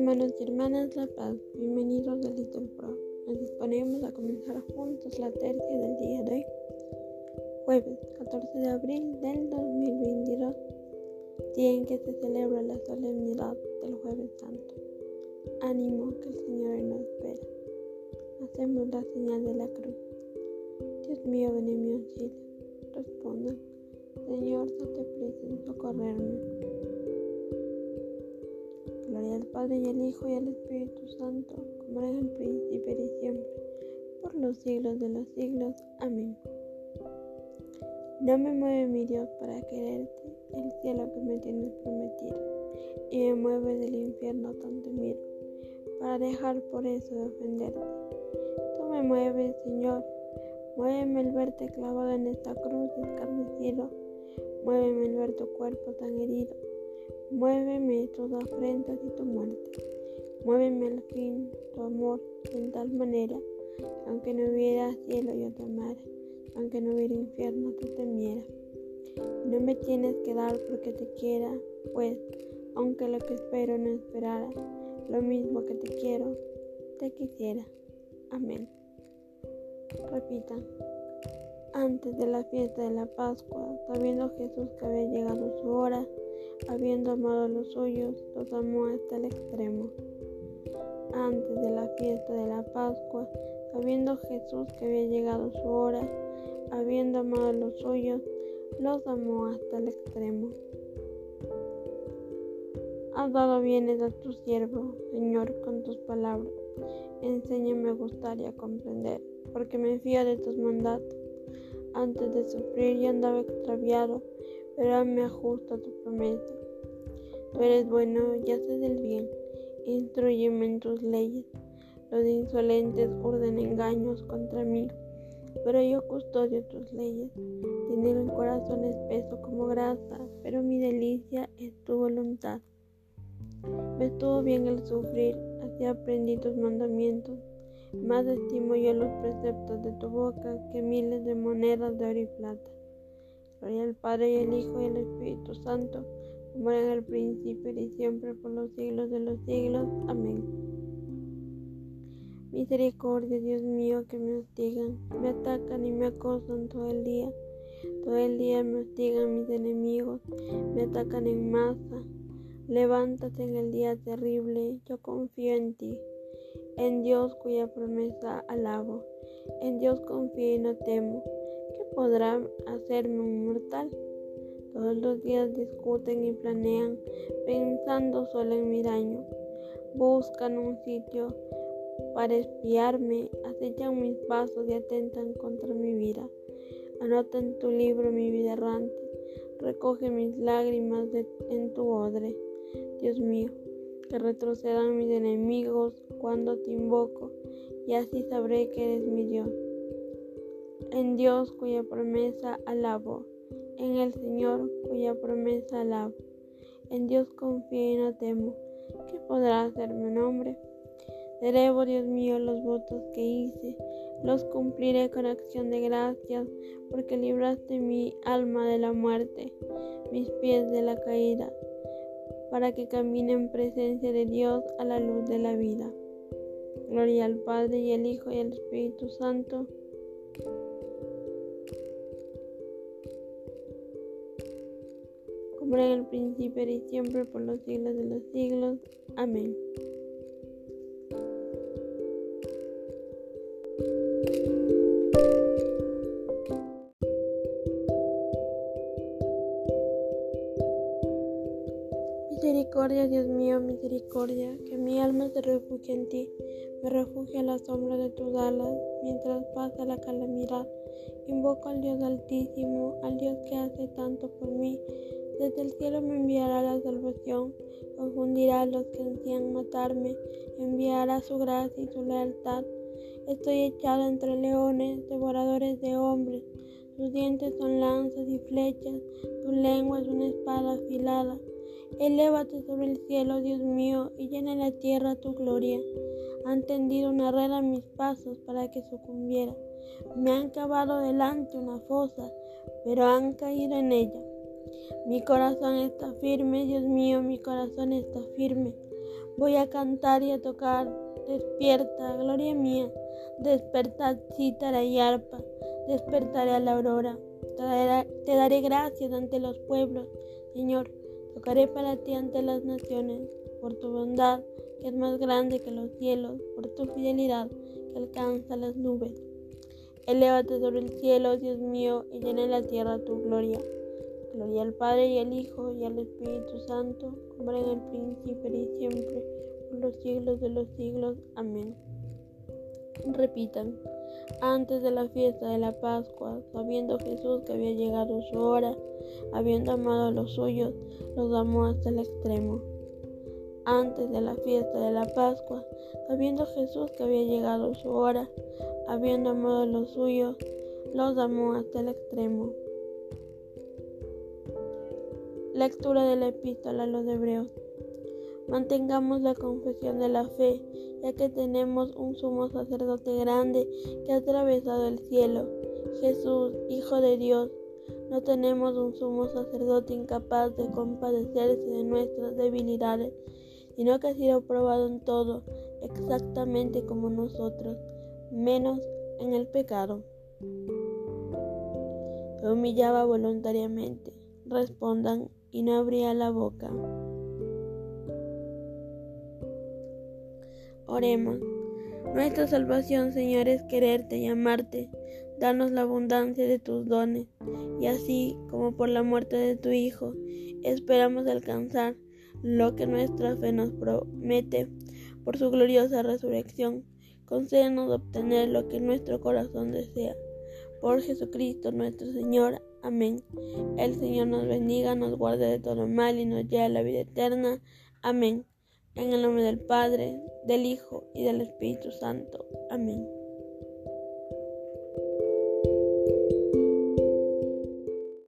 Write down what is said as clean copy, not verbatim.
Hermanos y hermanas La Paz, bienvenidos a Little Pro. Nos disponemos a comenzar juntos la tercia del día de hoy, jueves 14 de abril del 2022, día en que se celebra la solemnidad del Jueves Santo. Ánimo que el Señor hoy nos espera. Hacemos la señal de la cruz. Dios mío, ven en mi auxilio. Respondan, Señor, date prisa en socorrerme. Gloria al Padre y al Hijo y al Espíritu Santo, como era en el principio y siempre, por los siglos de los siglos. Amén. No me mueve mi Dios para quererte, el cielo que me tienes prometido, y me mueve del infierno tan temido, para dejar por eso de ofenderte. Tú me mueves, Señor, muéveme el verte clavado en esta cruz escarnecido, muéveme el ver tu cuerpo tan herido. Muéveme tus afrentas y tu muerte, muéveme al fin tu amor en tal manera, aunque no hubiera cielo yo te amara, aunque no hubiera infierno tú temiera. No me tienes que dar porque te quiera, pues, aunque lo que espero no esperara, lo mismo que te quiero, te quisiera. Amén. Repitan. Antes de la fiesta de la Pascua, sabiendo Jesús que había llegado su hora, habiendo amado a los suyos, los amó hasta el extremo. Antes de la fiesta de la Pascua, sabiendo Jesús que había llegado su hora, habiendo amado a los suyos, los amó hasta el extremo. Has dado bienes a tu siervo, Señor, con tus palabras. Enséñame a gustar y a comprender, porque me fío de tus mandatos. Antes de sufrir yo andaba extraviado, pero ahora me ajusto a tu promesa. Tú eres bueno y haces el bien, instrúyeme en tus leyes. Los insolentes urden engaños contra mí, pero yo custodio tus leyes. Tiene el corazón espeso como grasa, pero mi delicia es tu voluntad. Me estuvo bien el sufrir, así aprendí tus mandamientos. Más estimo yo los preceptos de tu boca que miles de monedas de oro y plata. Gloria al Padre y al Hijo y al Espíritu Santo, como era en el principio y siempre por los siglos de los siglos. Amén. Misericordia, Dios mío, que me hostigan, me atacan y me acosan todo el día. Todo el día me hostigan mis enemigos, me atacan en masa. Levántate en el día terrible, yo confío en ti. En Dios cuya promesa alabo, en Dios confío y no temo. ¿Qué podrá hacerme un mortal? Todos los días discuten y planean, pensando solo en mi daño. Buscan un sitio para espiarme, acechan mis pasos y atentan contra mi vida. Anota en tu libro mi vida errante, recoge mis lágrimas en tu odre. Dios mío, que retrocedan mis enemigos cuando te invoco, y así sabré que eres mi Dios. En Dios cuya promesa alabo, en el Señor cuya promesa alabo. En Dios confío y no temo. ¿Qué podrá hacerme un hombre? Celebro, Dios mío, los votos que hice, los cumpliré con acción de gracias, porque libraste mi alma de la muerte, mis pies de la caída, para que camine en presencia de Dios a la luz de la vida. Gloria al Padre y al Hijo y al Espíritu Santo, como era en el principio y siempre por los siglos de los siglos. Amén. Misericordia, Dios mío, misericordia, que mi alma se refugie en ti, me refugia a la sombra de tus alas, mientras pasa la calamidad. Invoco al Dios Altísimo, al Dios que hace tanto por mí. Desde el cielo me enviará la salvación, confundirá a los que ansían matarme, enviará su gracia y su lealtad. Estoy echado entre leones, devoradores de hombres. Tus dientes son lanzas y flechas, tu lengua es una espada afilada. Elévate sobre el cielo, Dios mío, y llena la tierra tu gloria. Han tendido una red a mis pasos para que sucumbiera. Me han cavado delante una fosa, pero han caído en ella. Mi corazón está firme, Dios mío, mi corazón está firme. Voy a cantar y a tocar. Despierta, gloria mía. Despertad cítara y arpa. Despertaré a la aurora. Te daré gracias ante los pueblos, Señor. Tocaré para ti ante las naciones. Por tu bondad, que es más grande que los cielos. Por tu fidelidad, que alcanza las nubes. Elévate sobre el cielo, Dios mío, y llena la tierra tu gloria. Gloria al Padre y al Hijo y al Espíritu Santo, como era en el principio y siempre, por los siglos de los siglos. Amén. Repitan. Antes de la fiesta de la Pascua, sabiendo Jesús que había llegado su hora, habiendo amado a los suyos, los amó hasta el extremo. Antes de la fiesta de la Pascua, sabiendo Jesús que había llegado su hora, habiendo amado a los suyos, los amó hasta el extremo. Lectura de la Epístola a los Hebreos. Mantengamos la confesión de la fe, ya que tenemos un sumo sacerdote grande que ha atravesado el cielo, Jesús, Hijo de Dios. No tenemos un sumo sacerdote incapaz de compadecerse de nuestras debilidades, sino que ha sido probado en todo, exactamente como nosotros, menos en el pecado. Se humillaba voluntariamente. Respondan, y no abría la boca. Oremos. Nuestra salvación, Señor, es quererte y amarte. Danos la abundancia de tus dones, y así como por la muerte de tu Hijo, esperamos alcanzar lo que nuestra fe nos promete. Por su gloriosa resurrección, concédenos obtener lo que nuestro corazón desea. Por Jesucristo nuestro Señor. Amén. El Señor nos bendiga, nos guarde de todo mal y nos lleve a la vida eterna. Amén. En el nombre del Padre, del Hijo y del Espíritu Santo. Amén.